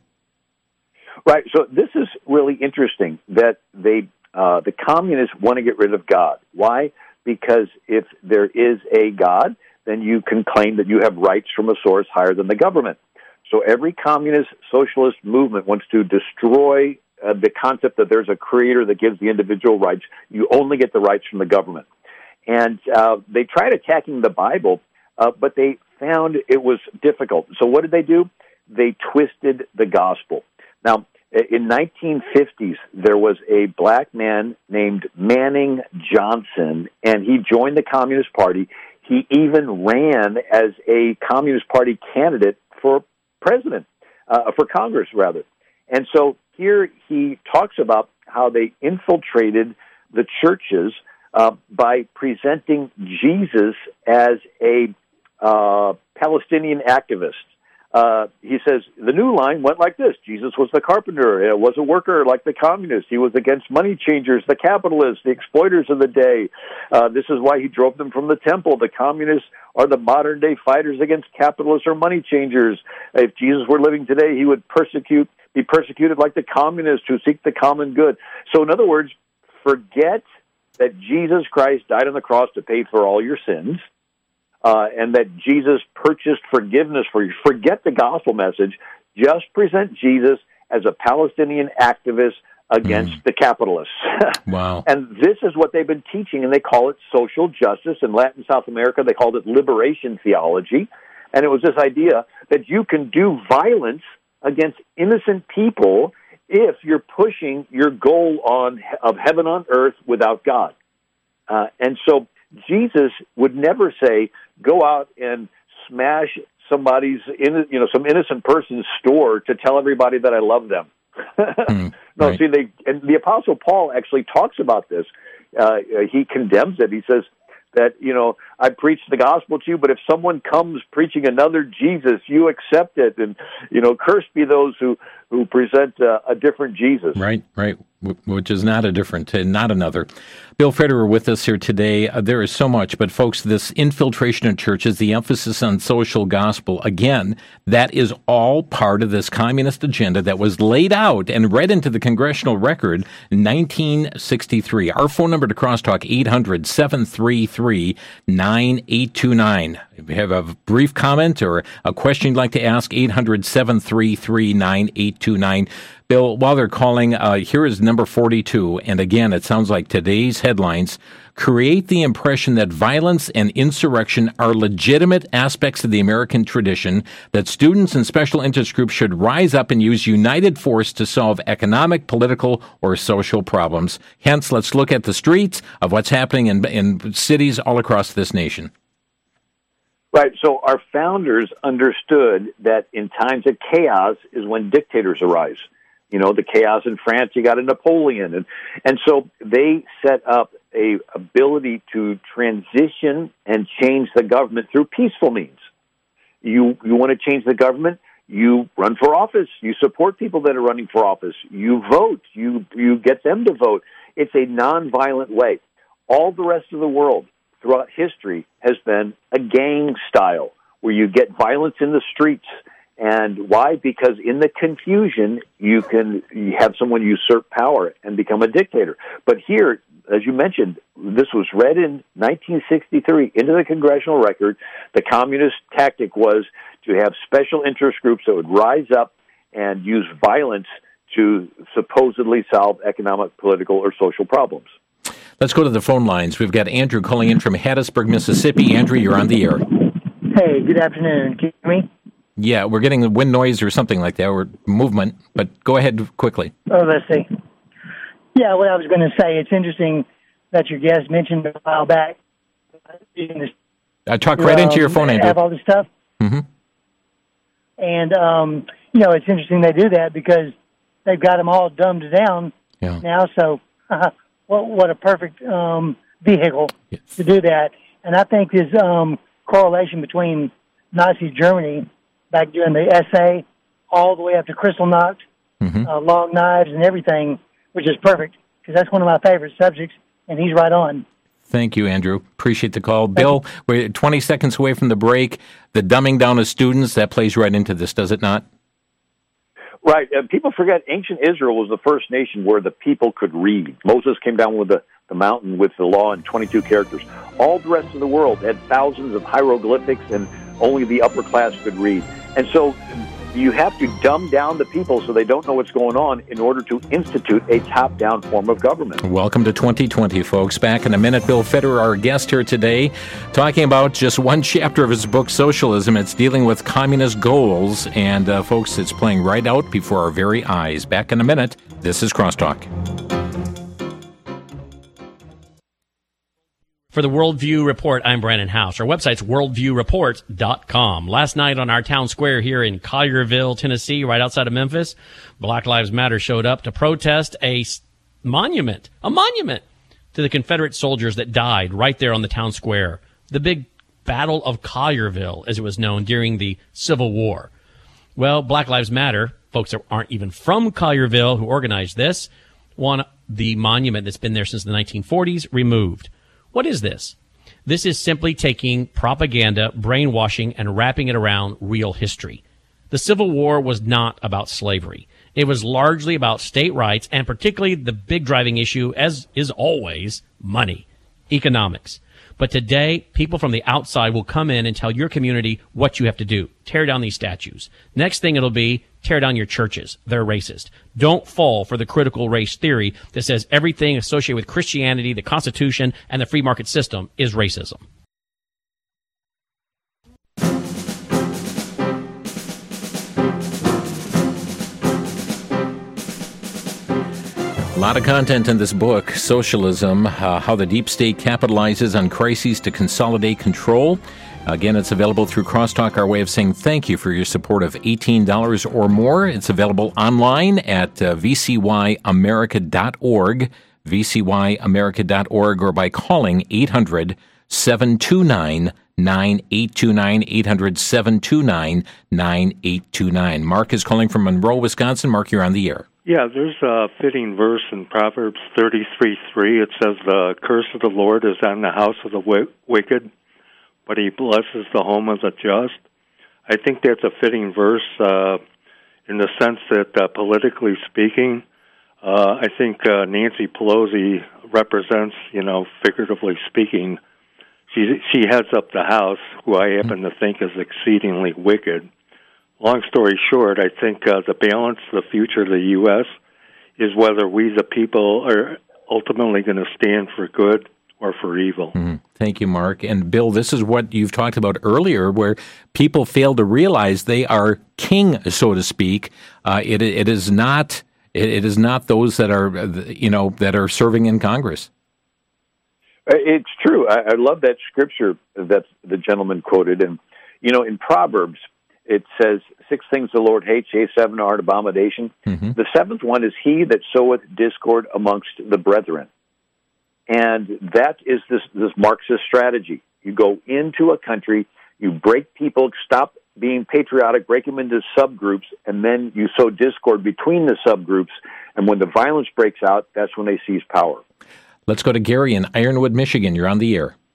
Speaker 3: Right. So this is really interesting that they, uh, the communists want to get rid of God. Why? Because if there is a God, then you can claim that you have rights from a source higher than the government. So every communist socialist movement wants to destroy uh, the concept that there's a creator that gives the individual rights. You only get the rights from the government. And uh, they tried attacking the Bible, uh, but they found it was difficult. So what did they do? They twisted the gospel. Now, in nineteen fifties, there was a black man named Manning Johnson, and he joined the Communist Party. He even ran as a Communist Party candidate for president, uh, for Congress, rather. And so here he talks about how they infiltrated the churches uh, by presenting Jesus as a uh, Palestinian activist. Uh, he says, the new line went like this. Jesus was the carpenter, uh, was a worker like the communists. He was against money changers, the capitalists, the exploiters of the day. Uh, this is why he drove them from the temple. The communists are the modern-day fighters against capitalists or money changers. If Jesus were living today, he would persecute, be persecuted like the communists who seek the common good. So in other words, forget that Jesus Christ died on the cross to pay for all your sins. Uh, and that Jesus purchased forgiveness for you. Forget the gospel message. Just present Jesus as a Palestinian activist against mm. the capitalists.
Speaker 2: Wow.
Speaker 3: And this is what they've been teaching, and they call it social justice. In Latin South America, they called it liberation theology. And it was this idea that you can do violence against innocent people if you're pushing your goal on of heaven on earth without God. Uh, and so Jesus would never say, go out and smash somebody's, in, you know, some innocent person's store to tell everybody that I love them. mm, no, right. see, they, and the Apostle Paul actually talks about this. Uh, he condemns it. He says that, you know, I preach the gospel to you, but if someone comes preaching another Jesus, you accept it. And, you know, cursed be those who, who present uh, a different Jesus.
Speaker 2: Right, right, which is not a different, uh, not another. Bill Federer with us here today. Uh, there is so much, but folks, this infiltration of churches, the emphasis on social gospel, again, that is all part of this communist agenda that was laid out and read into the congressional record in nineteen sixty-three. Our phone number to Crosstalk, eight hundred, seven three three, nine eight two nine. If you have a brief comment or a question you'd like to ask, eight hundred, seven three three, nine eight two nine. Bill, while they're calling, uh, here is number forty-two. And again, it sounds like today's headlines create the impression that violence and insurrection are legitimate aspects of the American tradition, that students and special interest groups should rise up and use united force to solve economic, political, or social problems. Hence, let's look at the streets of what's happening in, in cities all across this nation.
Speaker 3: Right. So our founders understood that in times of chaos is when dictators arise. You know, the chaos in France, you got a Napoleon. And, and so they set up a ability to transition and change the government through peaceful means. You, you want to change the government, you run for office. You support people that are running for office. You vote. You, you get them to vote. It's a nonviolent way. All the rest of the world throughout history has been a gang style where you get violence in the streets. And why? Because in the confusion, you can you have someone usurp power and become a dictator. But here, as you mentioned, this was read in nineteen sixty-three into the congressional record. The communist tactic was to have special interest groups that would rise up and use violence to supposedly solve economic, political, or social problems.
Speaker 2: Let's go to the phone lines. We've got Andrew calling in from Hattiesburg, Mississippi. Andrew, you're on the air.
Speaker 6: Hey, good afternoon. Can you hear me?
Speaker 2: Yeah, we're getting wind noise or something like that, or movement, but go ahead quickly.
Speaker 6: Oh, let's see. Yeah, what I was going to say, it's interesting that your guest mentioned a while back.
Speaker 2: I talk right um, into your phone, Andrew.
Speaker 6: Have all this stuff.
Speaker 2: Mm-hmm.
Speaker 6: And, um, you know, it's interesting they do that because they've got them all dumbed down
Speaker 2: yeah.
Speaker 6: now, so uh, what, what a perfect um, vehicle yes. to do that. And I think there's um, correlation between Nazi Germany back during the S A, all the way up to Kristallnacht, mm-hmm. uh, long knives and everything, which is perfect, because that's one of my favorite subjects, and he's right on.
Speaker 2: Thank you, Andrew. Appreciate the call. Thank Bill, you. We're twenty seconds away from the break. The dumbing down of students, that plays right into this, does it not?
Speaker 3: Right. Uh, people forget ancient Israel was the first nation where the people could read. Moses came down with the, the mountain with the law in twenty-two characters. All the rest of the world had thousands of hieroglyphics, and only the upper class could read. And so you have to dumb down the people so they don't know what's going on in order to institute a top-down form of government.
Speaker 2: Welcome to twenty twenty, folks. Back in a minute, Bill Federer, our guest here today, talking about just one chapter of his book, Socialism. It's dealing with communist goals. And, uh, folks, it's playing right out before our very eyes. Back in a minute. This is Crosstalk.
Speaker 7: For the Worldview Report, I'm Brandon House. Our website's worldview report dot com. Last night on our town square here in Collierville, Tennessee, right outside of Memphis, Black Lives Matter showed up to protest a monument, a monument to the Confederate soldiers that died right there on the town square. The big Battle of Collierville, as it was known during the Civil War. Well, Black Lives Matter, folks that aren't even from Collierville who organized this, want the monument that's been there since the nineteen forties removed. What is this? This is simply taking propaganda, brainwashing, and wrapping it around real history. The Civil War was not about slavery. It was largely about state rights, and particularly the big driving issue, as is always, money, economics. But today, people from the outside will come in and tell your community what you have to do. Tear down these statues. Next thing it'll be, tear down your churches. They're racist. Don't fall for the critical race theory that says everything associated with Christianity, the Constitution, and the free market system is racism.
Speaker 2: lot of content in this book, Socialism, uh, How the Deep State Capitalizes on Crises to Consolidate Control. Again, it's available through Crosstalk, our way of saying thank you for your support of eighteen dollars or more. It's available online at uh, v c y america dot org, v c y america dot org, or by calling eight hundred, seven two nine, nine eight two nine, eight hundred, seven two nine, nine eight two nine. Mark is calling from Monroe, Wisconsin. Mark, you're on the air.
Speaker 8: Yeah, there's a fitting verse in Proverbs thirty-three three. It says, "The curse of the Lord is on the house of the w- wicked, but he blesses the home of the just." I think that's a fitting verse uh, in the sense that, uh, politically speaking, uh, I think uh, Nancy Pelosi represents, you know, figuratively speaking, she she heads up the House, who I happen to think is exceedingly wicked. Long story short, I think uh, the balance, the future of the U S is whether we, the people, are ultimately going to stand for good or for evil.
Speaker 2: Mm-hmm. Thank you, Mark. And Bill, this is what you've talked about earlier, where people fail to realize they are king, so to speak. Uh, it it is not it, it is not those that are you know that are serving in Congress.
Speaker 3: It's true. I, I love that scripture that the gentleman quoted, and you know, in Proverbs, it says, six things the Lord hates, yea, seven are an abomination. Mm-hmm. The seventh one is he that soweth discord amongst the brethren. And that is this, this Marxist strategy. You go into a country, you break people, stop being patriotic, break them into subgroups, and then you sow discord between the subgroups. And when the violence breaks out, that's when they seize power.
Speaker 2: Let's go to Gary in Ironwood, Michigan. You're on the air.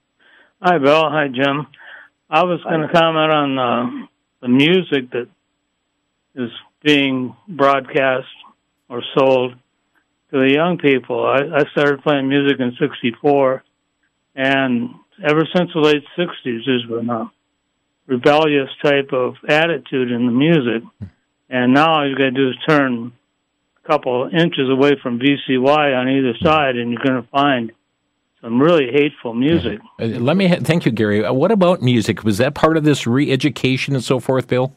Speaker 9: Hi, Bill. Hi, Jim. I was going to comment on uh, the music that is being broadcast or sold to the young people. I, I started playing music in sixty-four, and ever since the late sixties, there's been a rebellious type of attitude in the music. And now all you got to do is turn a couple inches away from V C Y on either side, and you're going to find some really hateful music.
Speaker 2: Uh, let me ha- thank you, Gary. Uh, what about music? Was that part of this re-education and so forth, Bill?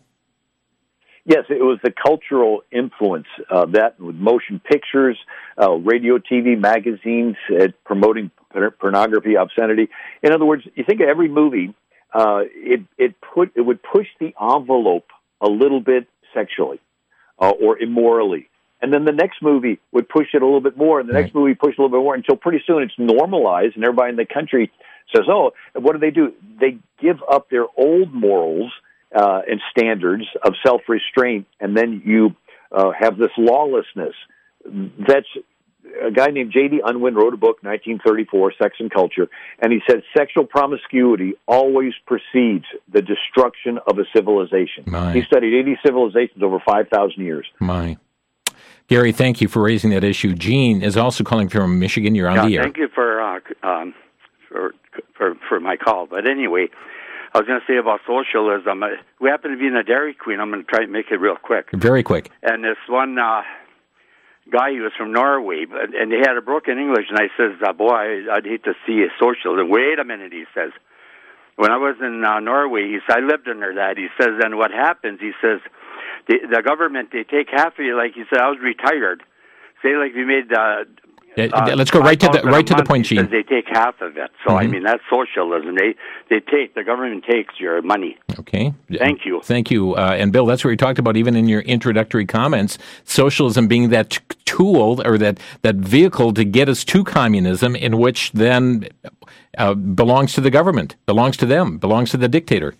Speaker 3: Yes, it was the cultural influence uh, that with motion pictures, uh, radio, T V, magazines, uh, promoting pornography, obscenity. In other words, you think of every movie, uh, it it put it would push the envelope a little bit sexually uh, or immorally. And then the next movie would push it a little bit more, and the next movie push a little bit more, until pretty soon it's normalized, and everybody in the country says, oh, what do they do? They give up their old morals uh, and standards of self-restraint, and then you uh, have this lawlessness. That's a guy named J D Unwin wrote a book, nineteen thirty-four, Sex and Culture, and he said sexual promiscuity always precedes the destruction of a civilization.
Speaker 2: My.
Speaker 3: He studied eighty civilizations over five thousand years.
Speaker 2: My. Gary, thank you for raising that issue. Gene is also calling from Michigan. You're on
Speaker 10: yeah,
Speaker 2: the air.
Speaker 10: Thank you for, uh, um, for for for my call. But anyway, I was going to say about socialism. We happen to be in a Dairy Queen. I'm going to try and make it real quick.
Speaker 2: Very quick.
Speaker 10: And this one uh, guy, he was from Norway, and he had a broken English, and I says, uh, boy, I'd hate to see a socialism. Wait a minute, he says. When I was in uh, Norway, he said, I lived under that. He says, then what happens, he says, the, the government, they take half of you, like he said, I was retired. Say like we made... Uh,
Speaker 2: uh, let's go right to the right to the point, Gene.
Speaker 10: They take half of it. So, mm-hmm. I mean, that's socialism. They they take, the government takes your money.
Speaker 2: Okay.
Speaker 10: Thank you.
Speaker 2: Thank you. Uh, and Bill, that's what you talked about even in your introductory comments, socialism being that t- tool or that, that vehicle to get us to communism, in which then uh, belongs to the government, belongs to them, belongs to the dictator.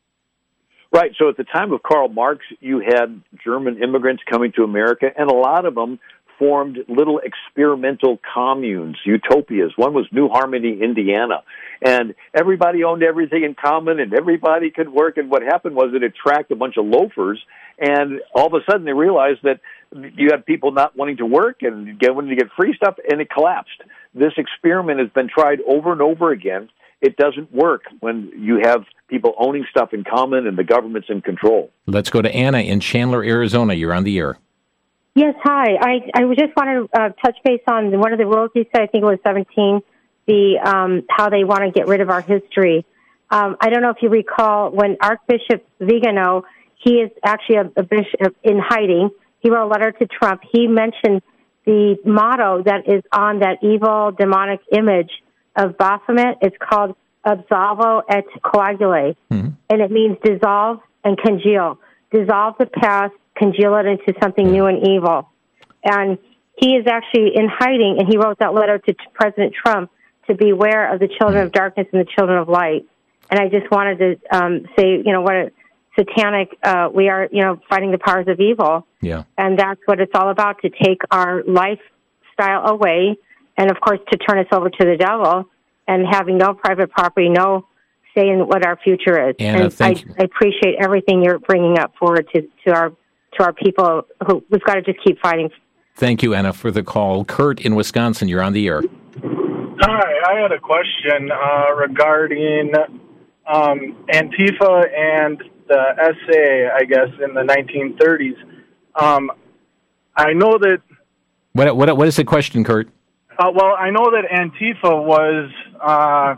Speaker 3: Right. So at the time of Karl Marx, you had German immigrants coming to America, and a lot of them formed little experimental communes, utopias. One was New Harmony, Indiana. And everybody owned everything in common, and everybody could work. And what happened was it attracted a bunch of loafers, and all of a sudden they realized that you had people not wanting to work and get, wanting to get free stuff, and it collapsed. This experiment has been tried over and over again. It doesn't work when you have people owning stuff in common and the government's in control.
Speaker 2: Let's go to Anna in Chandler, Arizona. You're on the air.
Speaker 11: Yes, hi. I, I just want to uh, touch base on one of the rules you said, I think it was seventeen, the um, how they want to get rid of our history. Um, I don't know if you recall when Archbishop Vigano, he is actually a, a bishop in hiding. He wrote a letter to Trump. He mentioned the motto that is on that evil demonic image of Baphomet is called Absolvo et Coagule, mm-hmm. and it means dissolve and congeal. Dissolve the past, congeal it into something yeah. new and evil. And he is actually in hiding, and he wrote that letter to President Trump to beware of the children of darkness and the children of light. And I just wanted to um, say, you know, what a satanic, uh, we are, you know, fighting the powers of evil.
Speaker 2: Yeah.
Speaker 11: And that's what it's all about, to take our lifestyle away and, of course, to turn us over to the devil and having no private property, no say in what our future is.
Speaker 2: Anna,
Speaker 11: and
Speaker 2: thank
Speaker 11: I,
Speaker 2: you.
Speaker 11: I appreciate everything you're bringing up forward to, to our to our people who we've got to just keep fighting.
Speaker 2: Thank you, Anna, for the call. Kurt in Wisconsin, you're on the air.
Speaker 12: Hi, I had a question uh, regarding um, Antifa and the S A, I guess, in the nineteen thirties. Um, I know that...
Speaker 2: What, what, what is the question, Kurt?
Speaker 12: Uh, well, I know that Antifa was uh,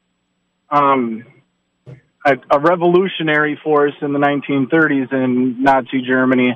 Speaker 12: um, a, a revolutionary force in the nineteen thirties in Nazi Germany.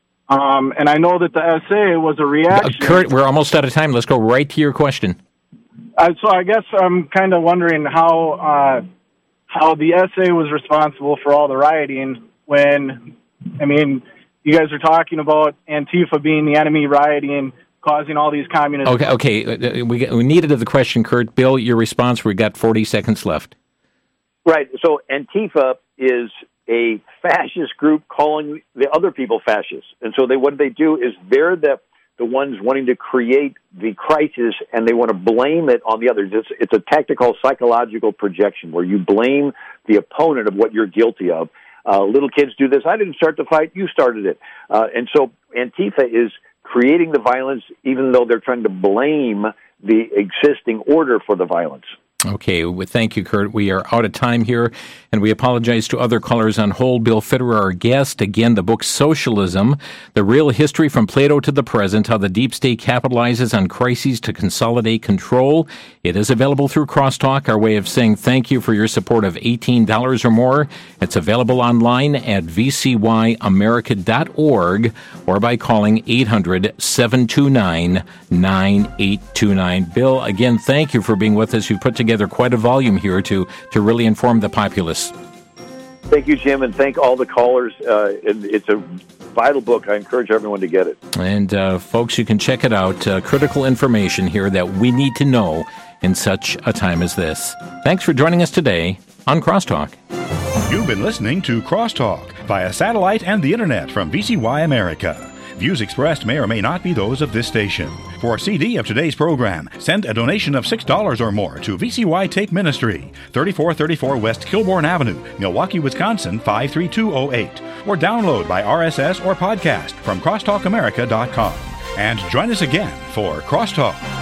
Speaker 12: Um, and I know that the S A was a reaction.
Speaker 2: Uh, Kurt, we're almost out of time. Let's go right to your question.
Speaker 12: Uh, so I guess I'm kind of wondering how uh, how the S A was responsible for all the rioting when, I mean, you guys are talking about Antifa being the enemy rioting, causing all these communist...
Speaker 2: Okay, okay. We, we needed the question, Kurt. Bill, your response, we've got forty seconds left.
Speaker 3: Right. So Antifa is a fascist group calling the other people fascists. And so they what they do is they're the, the ones wanting to create the crisis, and they want to blame it on the others. It's, it's a tactical psychological projection where you blame the opponent of what you're guilty of. Uh, little kids do this. I didn't start the fight. You started it. Uh, and so Antifa is creating the violence even though they're trying to blame the existing order for the violence.
Speaker 2: Okay, well, thank you, Kurt. We are out of time here, and we apologize to other callers on hold. Bill Fitterer, our guest. Again, the book Socialism, The Real History from Plato to the Present, How the Deep State Capitalizes on Crises to Consolidate Control. It is available through Crosstalk, our way of saying thank you for your support of eighteen dollars or more. It's available online at v c y america dot org or by calling eight hundred, seven two nine, nine eight two nine. Bill, again, thank you for being with us. You've put together quite a volume here to, to really inform the populace.
Speaker 3: Thank you, Jim, and thank all the callers. Uh, it's a vital book. I encourage everyone to get it.
Speaker 2: And uh, folks, you can check it out. Uh, critical information here that we need to know in such a time as this. Thanks for joining us today on Crosstalk.
Speaker 1: You've been listening to Crosstalk via satellite and the internet from V C Y America. Views expressed may or may not be those of this station. For a C D of today's program, send a donation of six dollars or more to V C Y Tape Ministry, thirty-four thirty-four West Kilbourne Avenue, Milwaukee, Wisconsin, five three two oh eight, or download by R S S or podcast from crosstalk america dot com. And join us again for Crosstalk.